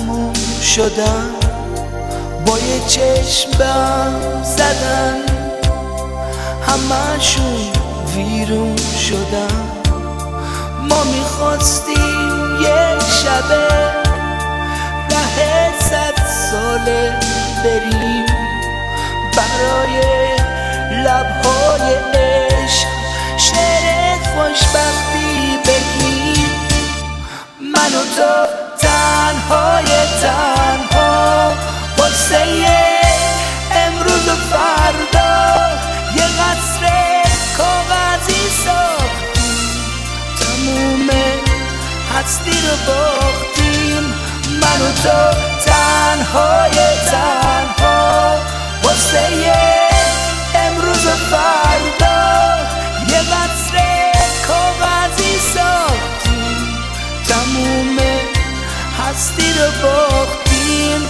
تموم شدن، با یه چشم بهم زدن، همه‌شون ویرون شدن. ما میخواستیم یه شبه ره 100 ساله بریم، برای لبهای عشق شعر خوشبختی بگیم. من و تو تنهای تنها واسه امروز و فردا یه قصر کاغذی ساختیم، تموم هستی رو باختیم. من و تو تنهای تنها واسه امروز و فردا یه قصر کاغذی ساختیم، تموم هستی رو باختیم.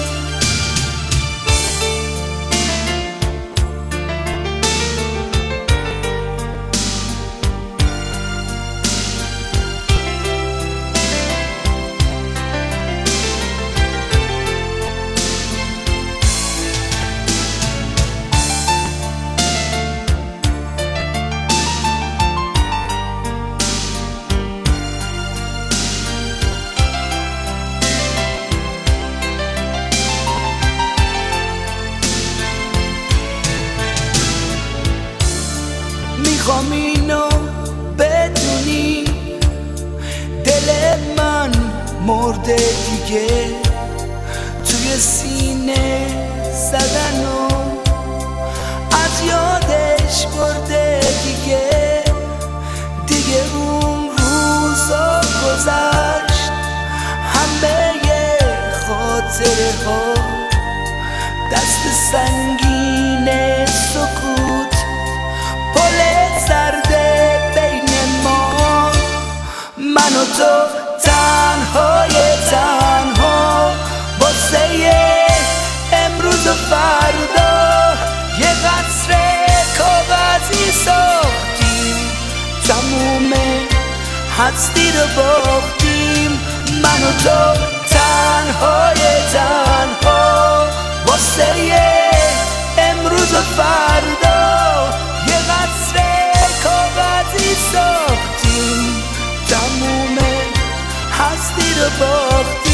میخوام اینو بدونی، دل من مرده دیگه، توی سینه زدن و از یادش برده دیگه. دیگه اون روزا گذشت، همه خاطره ها، دست سنگین سکوت، پل سرده بین ما. من و تو تنهای تنها واسه امروز و فردا یه قصر کاغذی ساختیم، تموم هستی رو باختیم. من و تو تنهای تنها واسه امروز و فردا یه قصر کاغذی ساختیم، تموم هستی رو باختیم.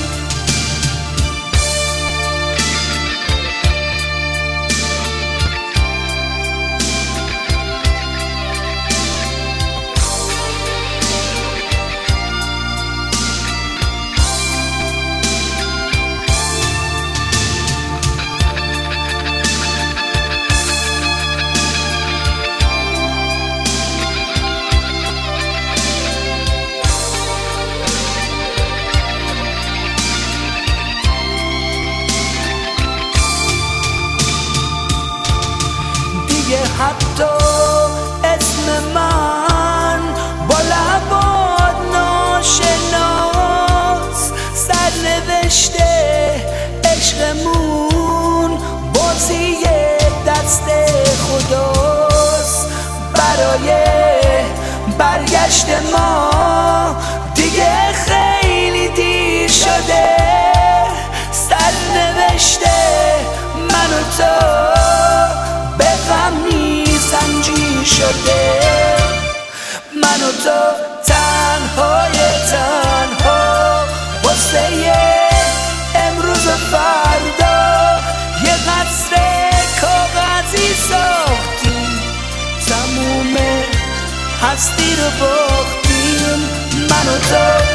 حتی اسم من با لبات ناشناس، سرنوشته عشقمون بازی دست خداست. برای برگشت ما دیگه خیلی دیر شده، سرنوشته من و تو به غم سنجی شده. من و تو تنهای تنها واسه امروز و فردا یه قصر کاغذی ساختیم، تموم هستی رو باختیم. من و تو